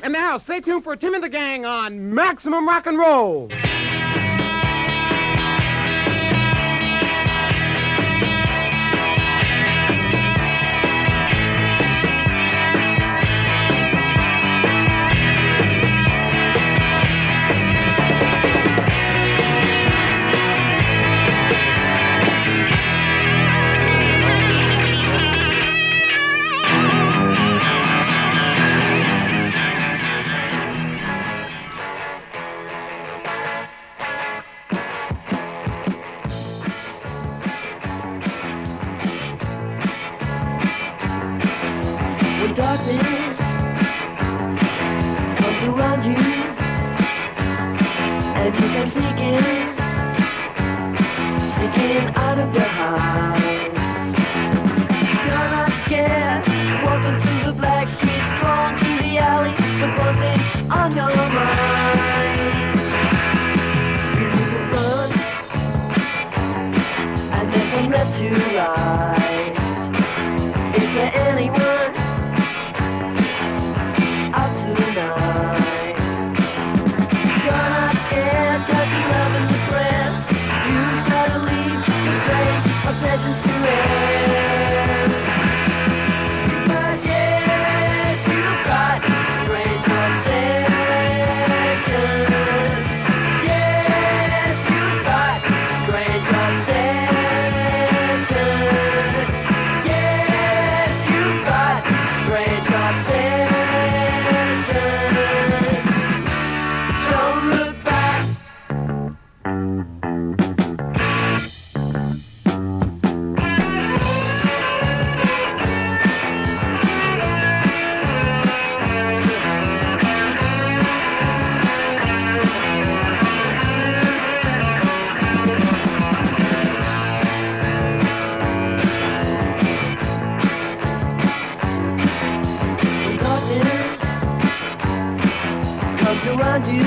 And now, stay tuned for Tim and the Gang on Maximum Rock and Roll. Darkness comes around you, and you come sneaking out of your house. You're not scared, walking through the black streets, crawling through the alley, with one thing on your mind. You can run, and then from left to right. Is there anyone obsessions to rest? Because yes, you've got strange obsessions. Yes, you've got strange obsessions. Yes, you've got strange obsessions. Don't look back. Around you,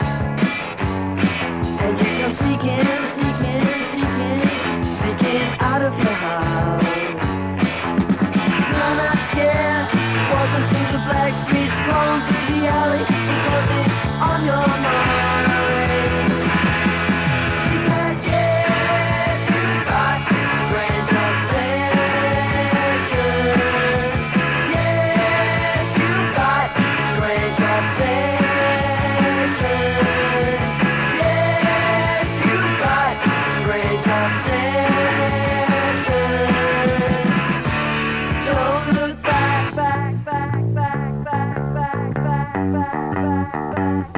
and you come sneaking out of your house. You're not scared, walking through the black streets, crawling through the alley, with one thing on your mind. Because yes, you've got strange obsessions. Yes, you've got strange obsessions. Yes, you've got strange obsessions. Don't look back, back, back, back, back, back, back, back,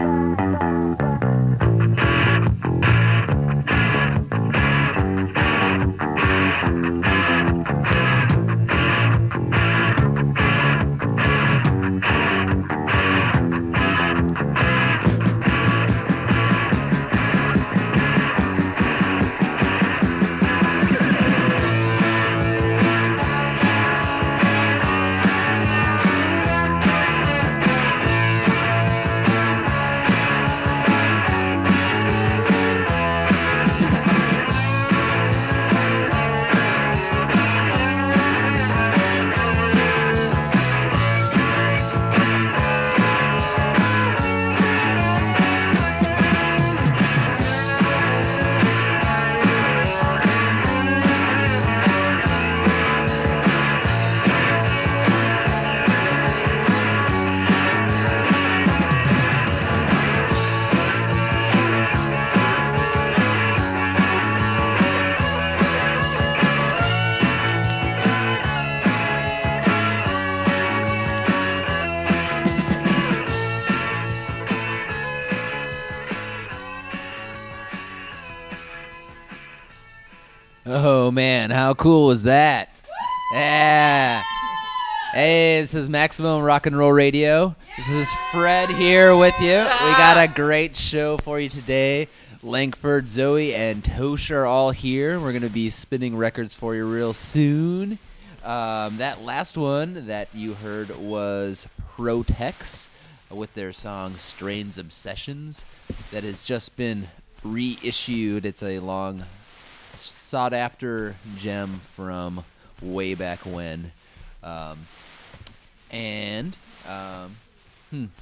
Oh, man, how cool was that? Yeah. Hey, this is Maximum Rock and Roll Radio. This is Fred here with you. We got a great show for you today. Langford, Zoe, and Tosh are all here. We're going to be spinning records for you real soon. That last one that you heard was Protex with their song Strange Obsessions that has just been reissued. It's a long sought-after gem from way back when.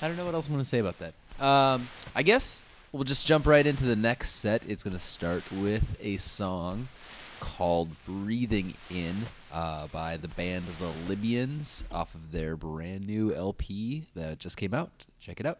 I don't know what else I'm going to say about that. I guess we'll just jump right into the next set. It's going to start with a song called Breathing In by the band The Libyans off of their brand new LP that just came out. Check it out.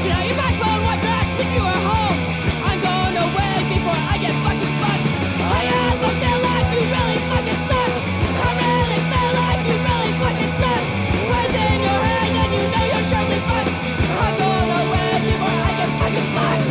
pushing out your backbone, wipe your ass when you are home. I'm going away before I get fucking fucked. I ever feel like you really fucking suck. I really feel like you really fucking suck. Words in your hand and you know you're surely fucked. I'm going away before I get fucking fucked.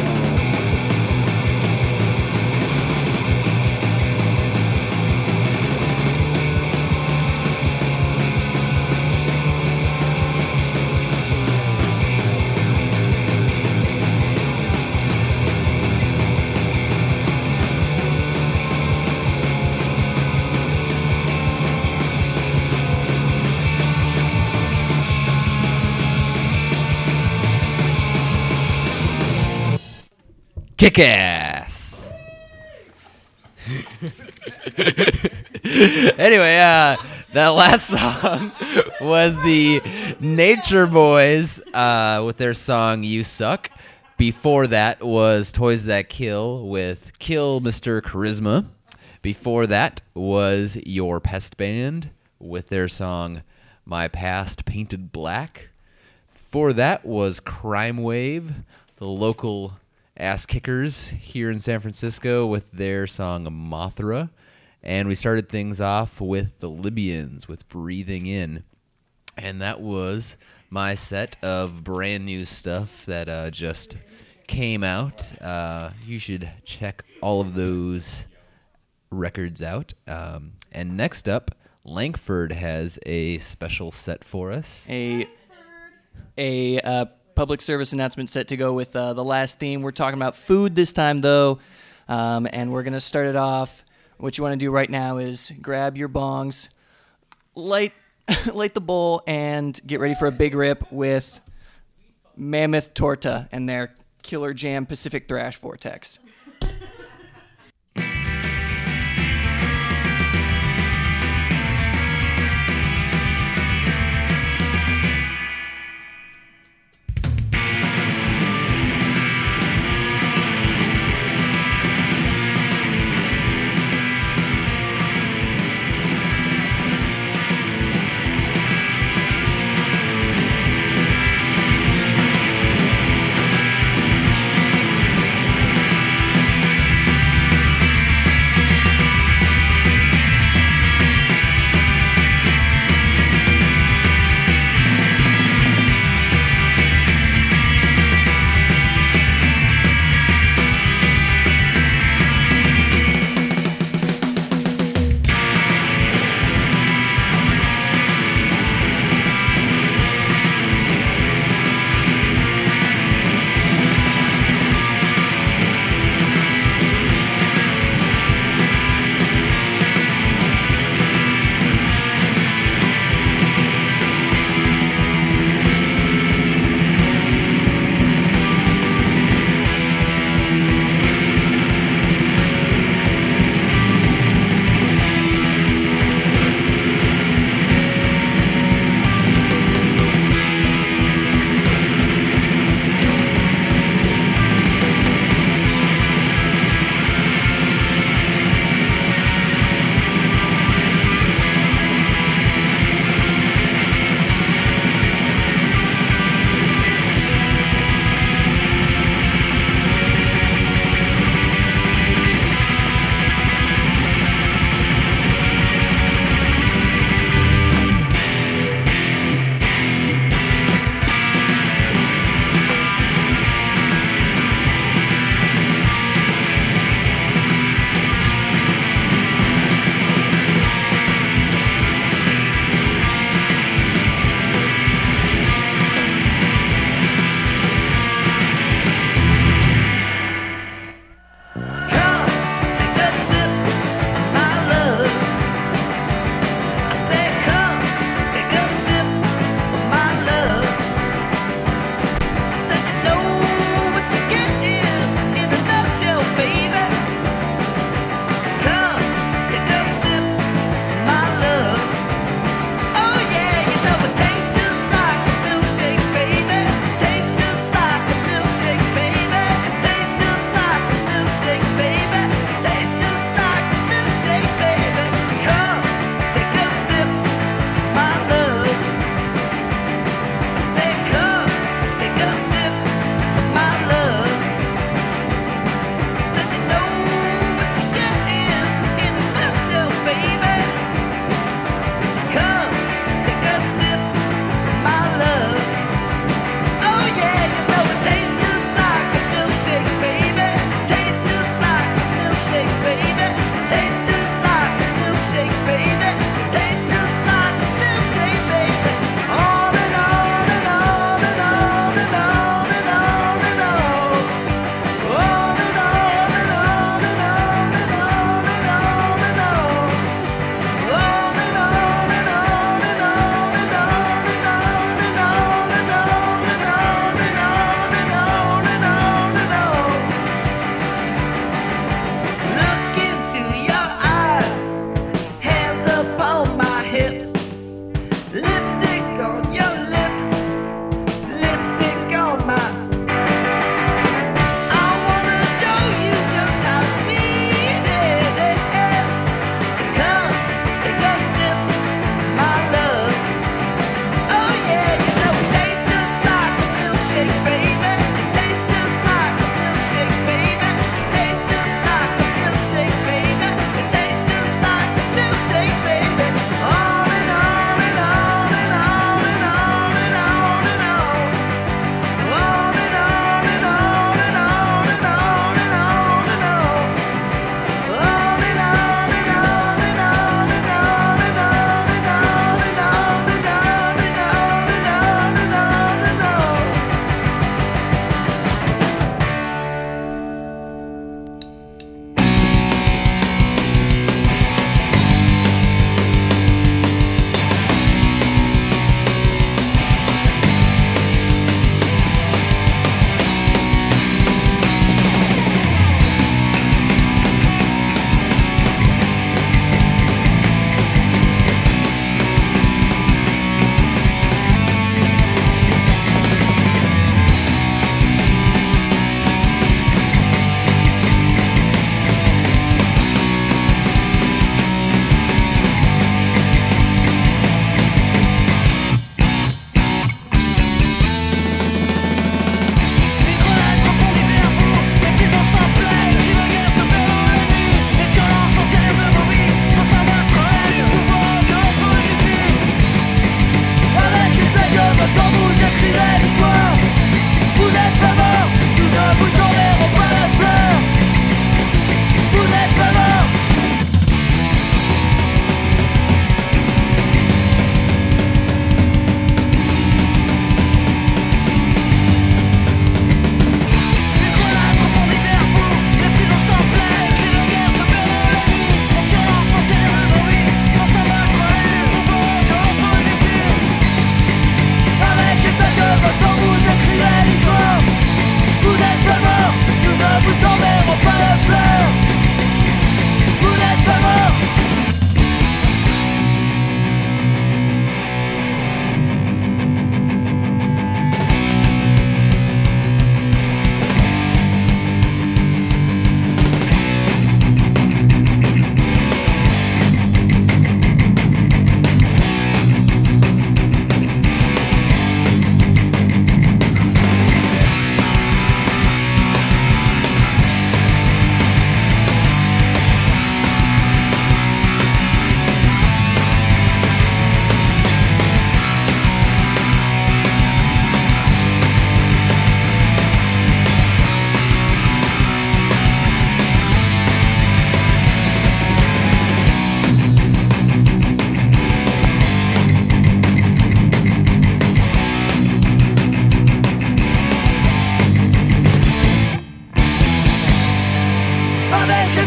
Kick ass. Anyway, that last song was the Nature Boys with their song "You Suck." Before that was Toys That Kill with "Kill Mr. Charisma." Before that was Your Pest Band with their song "My Past Painted Black." Before that was Crime Wave, the local ass kickers here in San Francisco with their song Mothra. And we started things off with the Libyans with Breathing In. And that was my set of brand new stuff that just came out. You should check all of those records out. And next up, Langford has a special set for us. A public service announcement set to go with the last theme. We're talking about food this time, though, and we're going to start it off. What you want to do right now is grab your bongs, light the bowl, and get ready for a big rip with Mammoth Torta and their Killer Jam Pacific Thrash Vortex.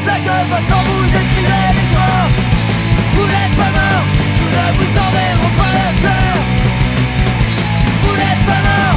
c'est que votre sang vous écrivez les corps. Vous n'êtes pas mort, nous ne vous enverrons pas la fleur. Vous n'êtes pas mort.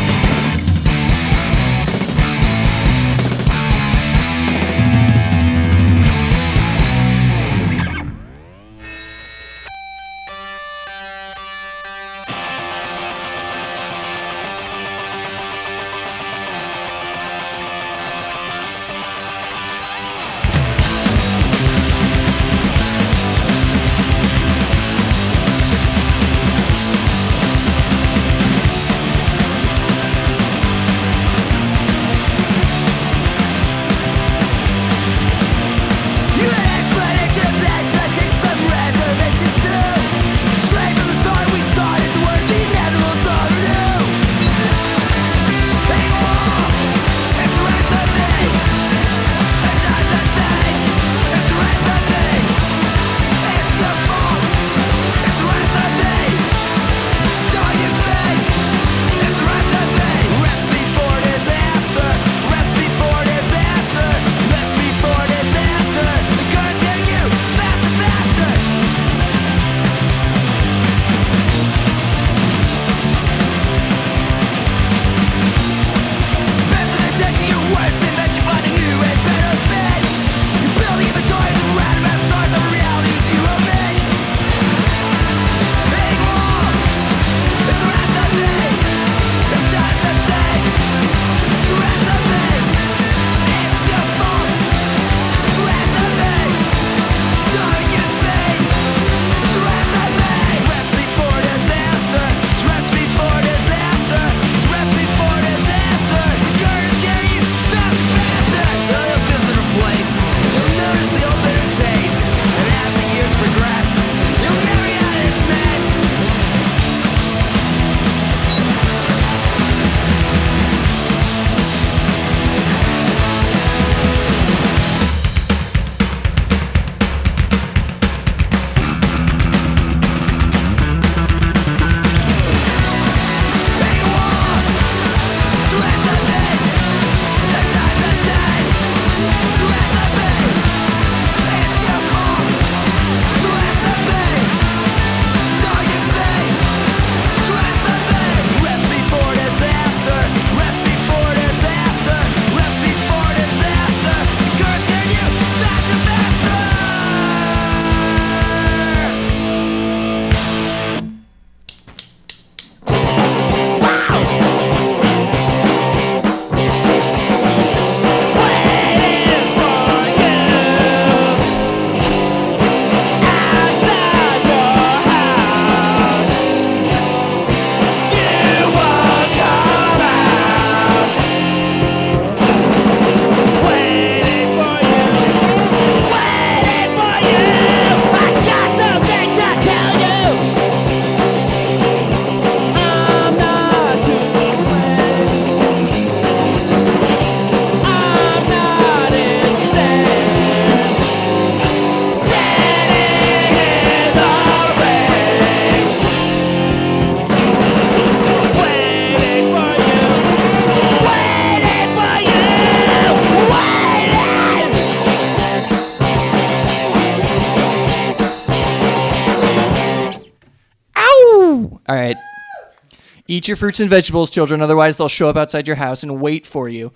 All right. Eat your fruits and vegetables, children, otherwise they'll show up outside your house and wait for you.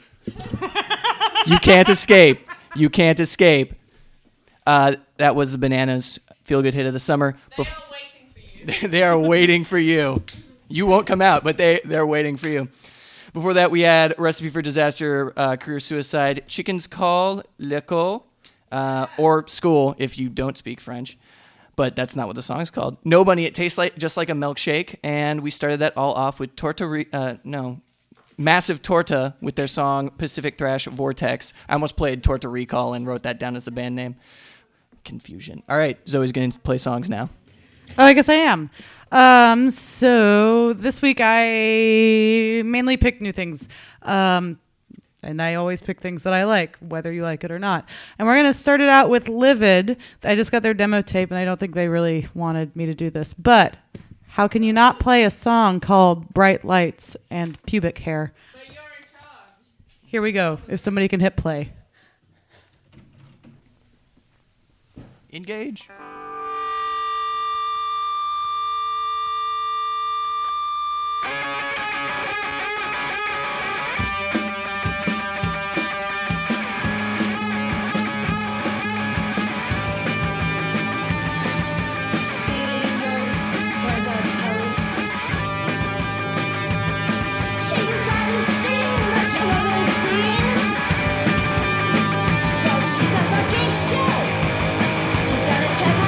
You can't escape. You can't escape. That was the Bananas feel-good hit of the summer. They are waiting for you. They are waiting for you. You won't come out, but they're waiting for you. Before that, we had Recipe for Disaster, Career Suicide, Chicken's Call, L'école, or School if you don't speak French. But that's not what the song's called. No Bunny, it tastes like just like a milkshake. And we started that all off with Massive Torta with their song Pacific Thrash Vortex. I almost played Torta Recall and wrote that down as the band name. Confusion. All right, Zoe's going to play songs now. Oh, I guess I am. So this week I mainly pick new things. And I always pick things that I like, whether you like it or not. And we're going to start it out with Livid. I just got their demo tape, and I don't think they really wanted me to do this. But how can you not play a song called Bright Lights and Pubic Hair? But you're in charge. Here we go, if somebody can hit play. Engage. She's a fucking shit. She's got a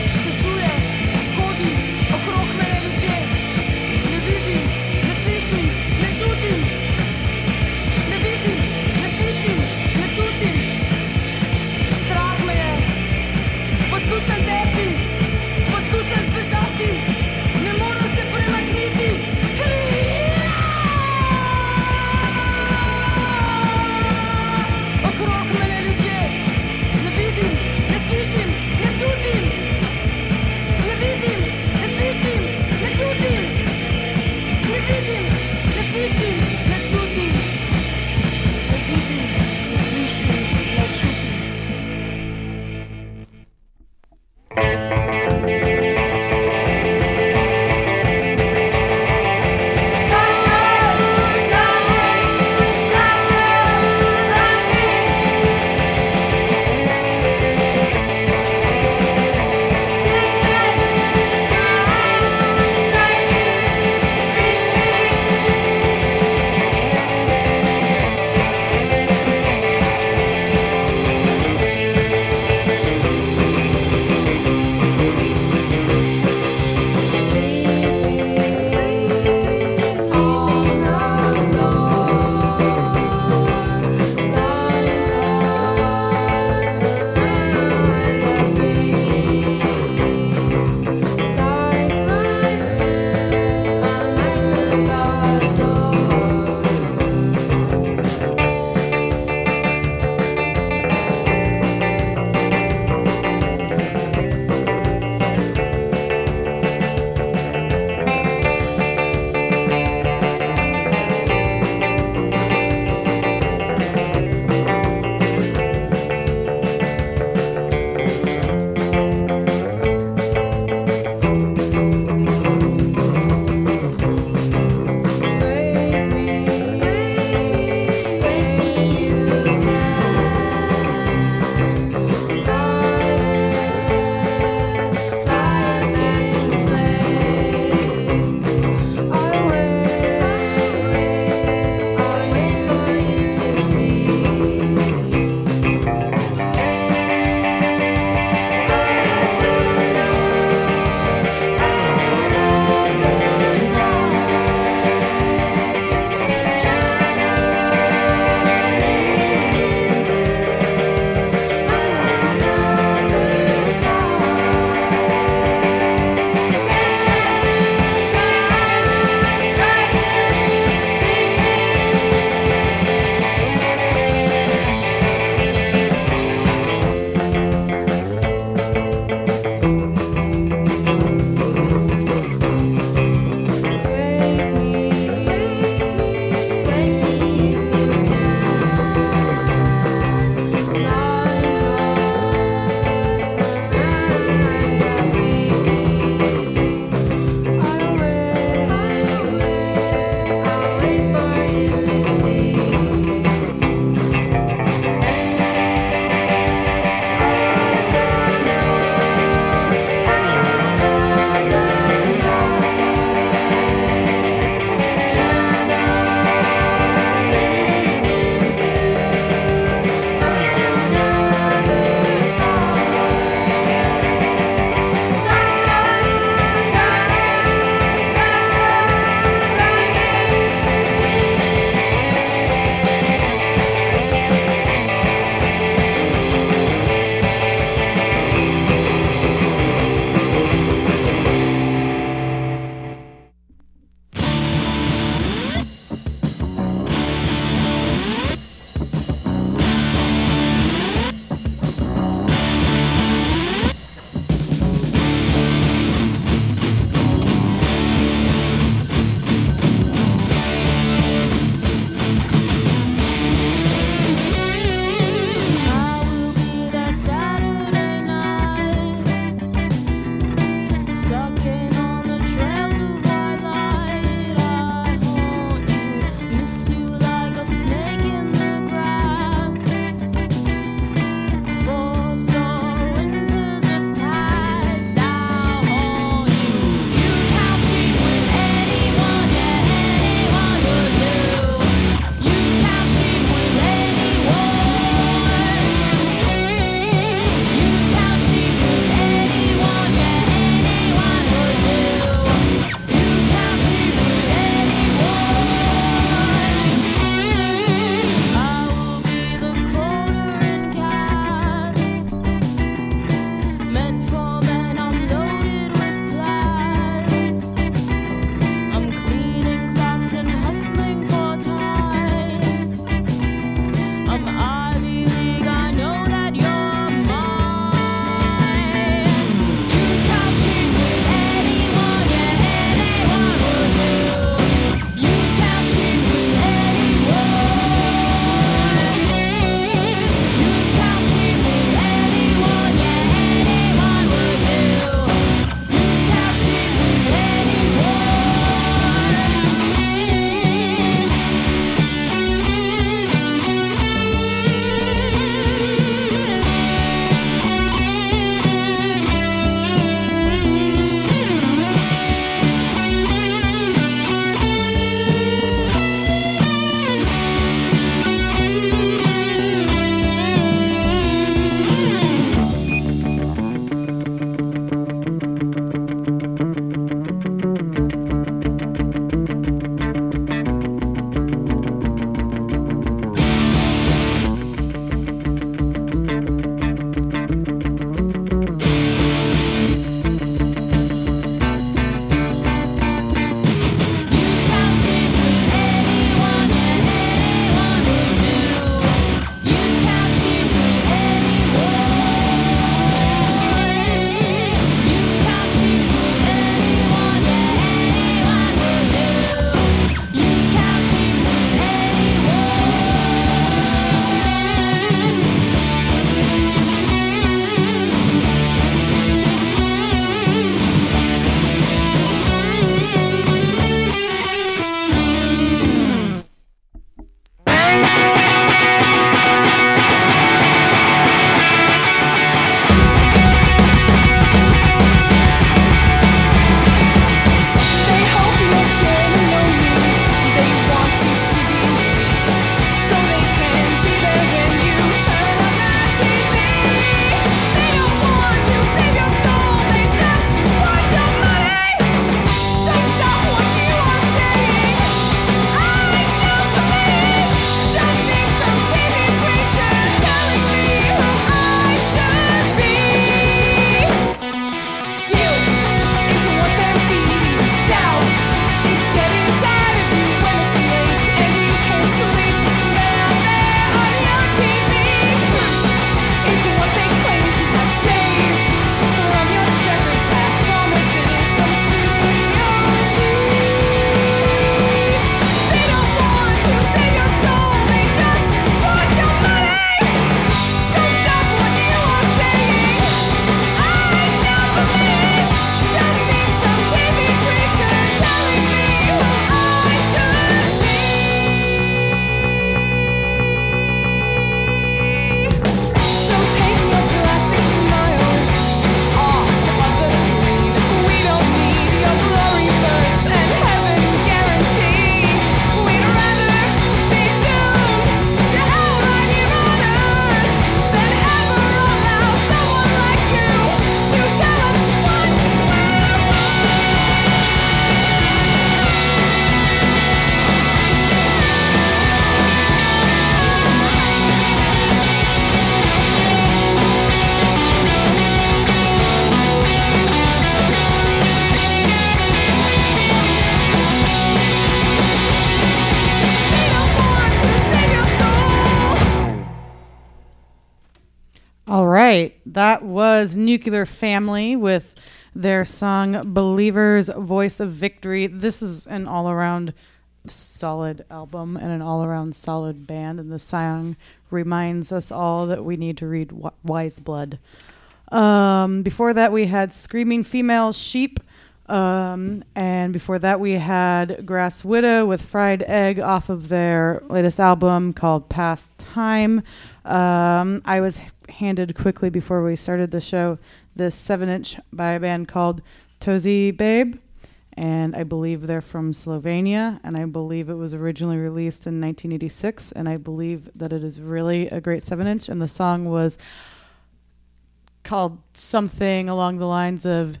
right. That was Nuclear Family with their song Believer's Voice of Victory. This is an all-around solid album and an all-around solid band, and the song reminds us all that we need to read Wise Blood. Before that, we had Screaming Female Sheep, and before that, we had Grass Widow with Fried Egg off of their latest album called Past Time. I was handed quickly before we started the show this 7-inch by a band called Tozy Babe, and I believe they're from Slovenia, and I believe it was originally released in 1986, and I believe that it is really a great 7-inch, and the song was called something along the lines of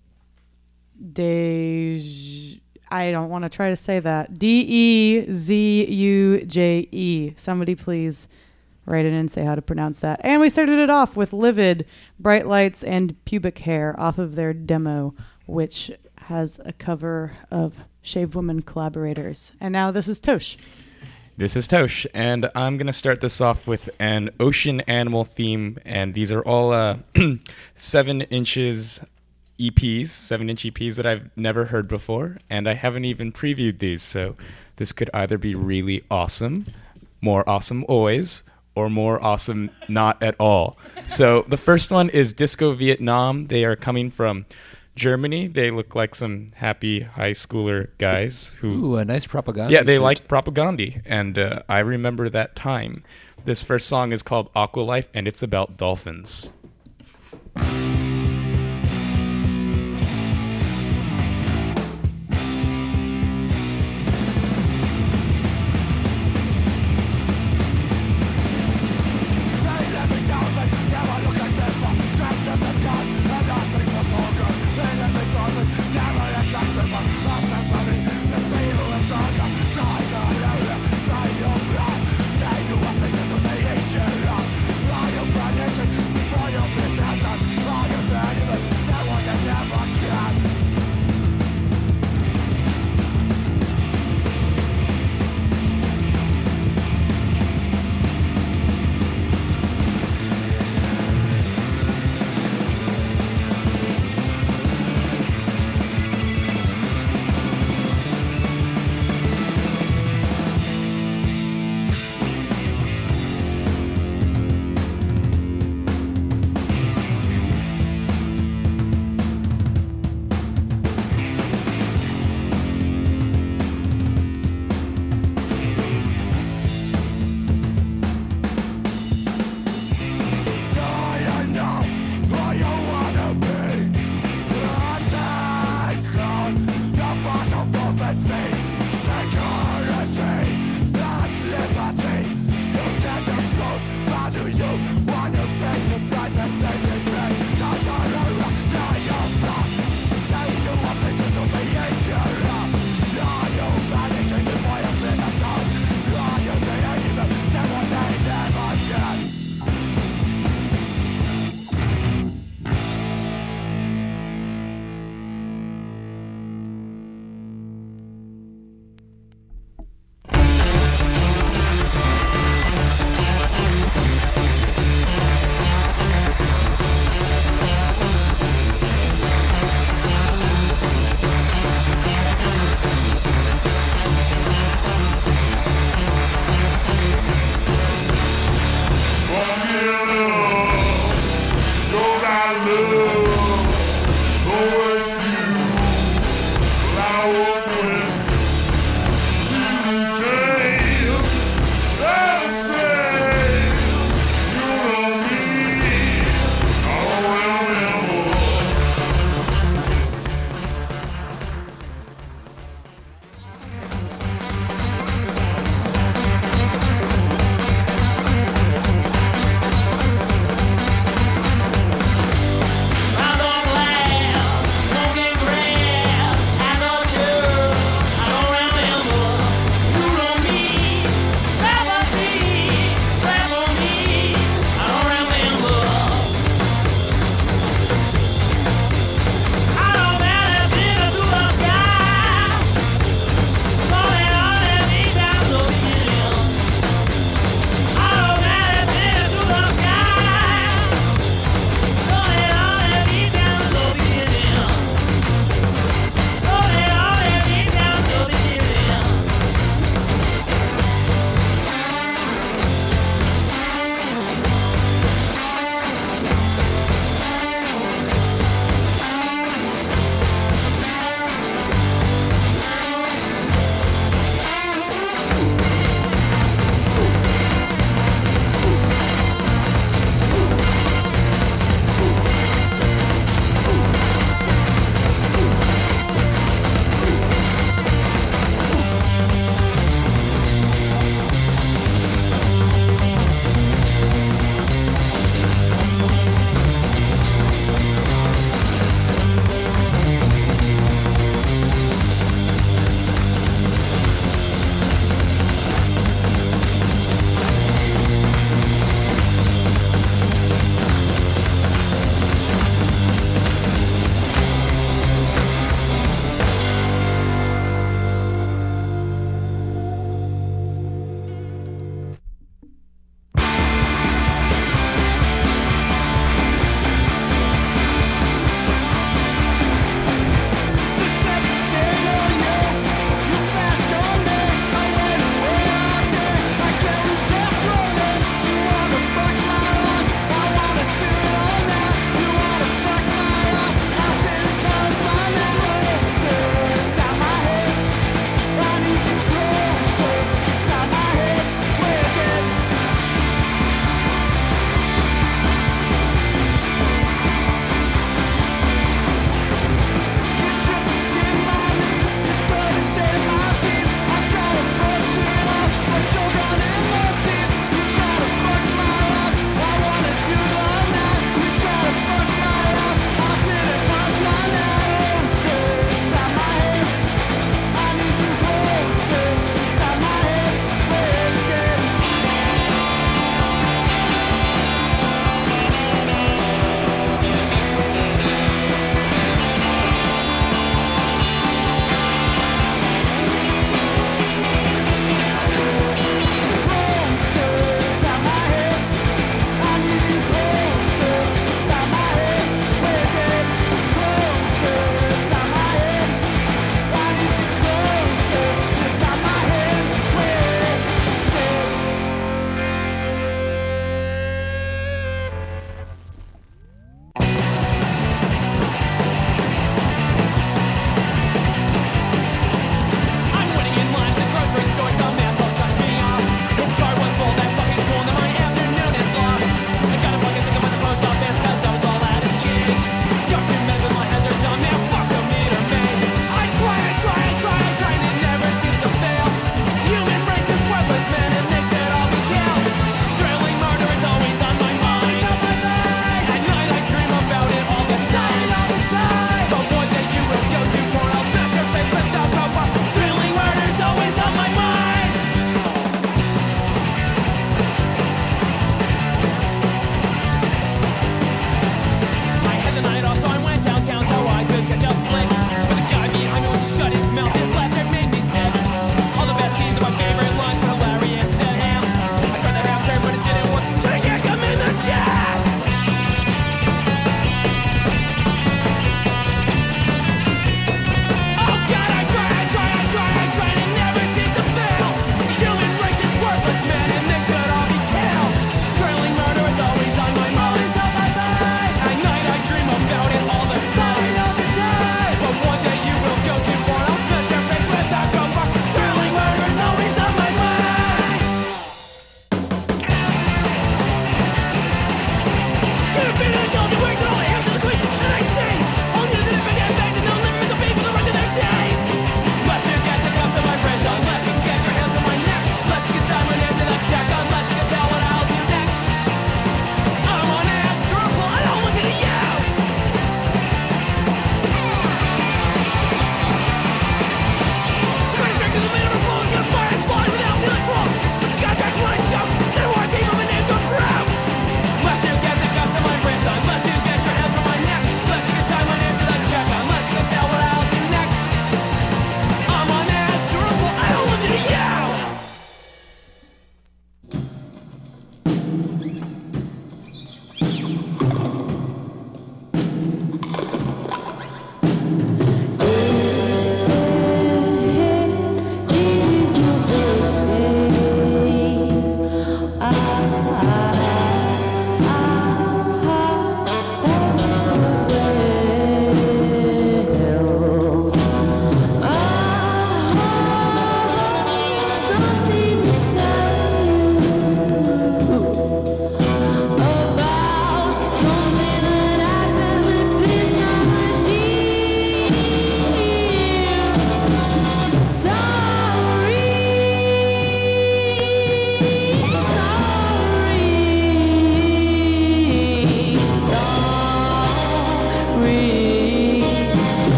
I don't want to try to say that. Dezuje. Somebody please write it in and say how to pronounce that. And we started it off with Livid, Bright Lights, and Pubic Hair off of their demo, which has a cover of Shaved Woman Collaborators. And now this is Tosh. This is Tosh, and I'm going to start this off with an ocean animal theme, and these are all 7-inch EPs that I've never heard before, and I haven't even previewed these, so this could either be really awesome, more awesome always, or more awesome not at all. So the first one is Disco Vietnam. They are coming from Germany. They look like some happy high schooler guys who... Ooh, a nice propaganda. Yeah, they shirt. like propaganda, and I remember that time. This first song is called Aqua Life, and it's about dolphins.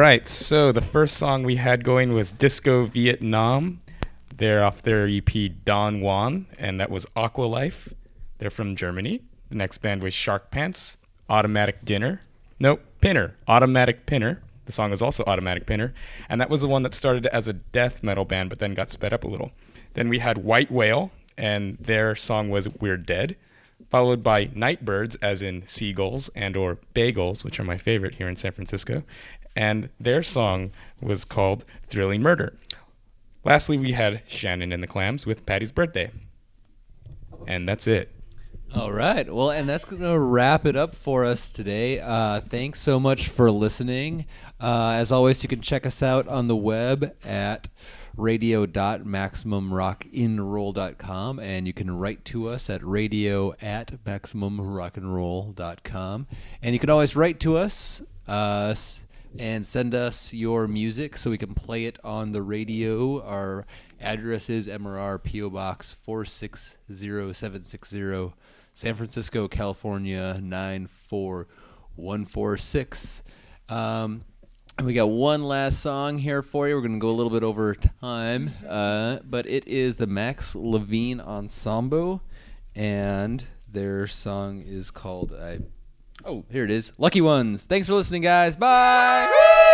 right, so the first song we had going was Disco Vietnam. They're off their EP Don Juan, and that was Aqua Life. They're from Germany. The next band was Shark Pants, Automatic Dinner. Nope, Pinner, Automatic Pinner. The song was also Automatic Pinner, and that was the one that started as a death metal band but then got sped up a little. Then we had White Whale, and their song was We're Dead, followed by Nightbirds, as in seagulls and or bagels, which are my favorite here in San Francisco, and their song was called Thrilling Murder. Lastly, we had Shannon and the Clams with Patty's Birthday. And that's it. All right. Well, and that's going to wrap it up for us today. Thanks so much for listening. As always, you can check us out on the web at radio.maximumrockinroll.com, and you can write to us at radio@maximumrockandroll.com. And you can always write to us and send us your music so we can play it on the radio. Our address is MRR PO Box 460760, San Francisco, California 94146. And we got one last song here for you. We're going to go a little bit over time, but it is the Max Levine Ensemble, and their song is called... Oh, here it is. Lucky Ones. Thanks for listening, guys. Bye.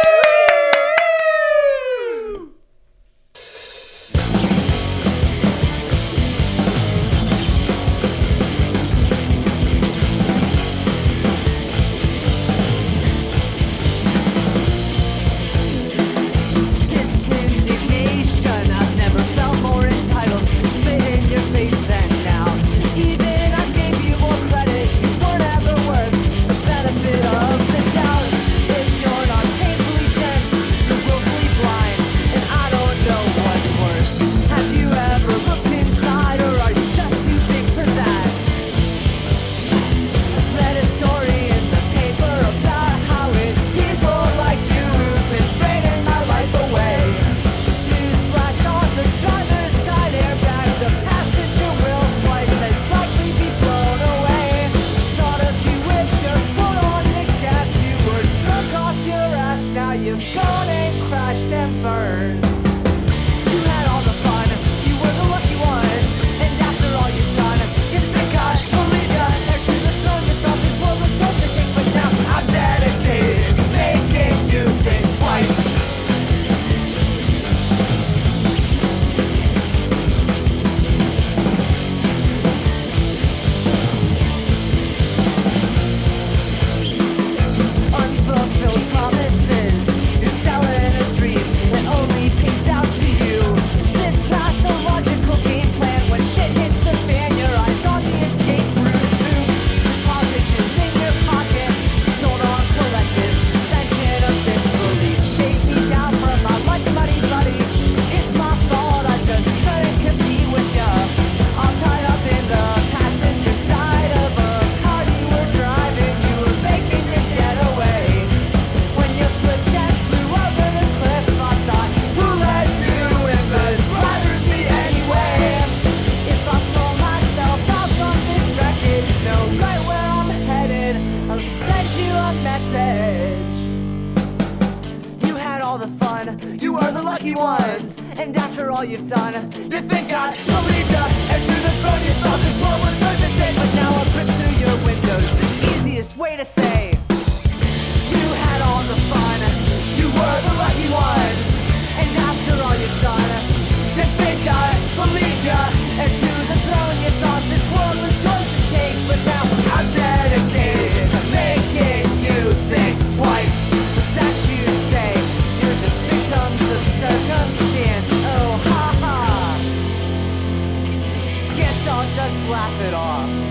This indignation, I've never felt more entitled. Spit in your face than now. Even I gave you more credit, you weren't ever worth the benefit of the doubt. If you're not painfully dense, you're willfully blind, and I don't know what's worse. Have you ever looked inside, or are you just too big for that? Read a story in the paper about how it's people like you who've been draining my life away. Newsflash on the driver's side airbag, the passenger will twice as likely be blown away. Thought of you with your foot on the gas, you were drunk off your ass, now you've gone and crashed and burned. You had all the fun, you were the lucky ones, and after all you've done, you think I believe ya. There to the throne you thought this world was yours to take, but now I'm dedicated to making you think twice. Unfulfilled promises, you're selling a dream that only pays out to you. This pathological game plan, when shit hits the fan, your eyes on the escape route. Oops, there's politicians in your pocket, sold on collective suspension of disbelief. Shake me down from my lunch money, buddy. It's my fault, I just couldn't compete with ya. All tied up in the passenger side of a car you were driving, you were making your getaway. When you flipped and flew over the cliff, I thought, who let you in the driver's seat anyway? If I pull myself out from this wreckage, know right where I'm headed, I'll send you a message. You had all the fun, you were the lucky ones, and after all you've done, you think I'd believe ya. And to the throne you thought this world was yours to take, but now I'll rip through your windows, the easiest way to say you had all the fun, you were the lucky ones, and after all you've done, you think I'd believe ya. And to the throne you thought this world was yours to take, but now I'm dedicated to making you think twice. What's that you say? You're just victims of circumstance. Oh, ha ha. Guess I'll just laugh it off.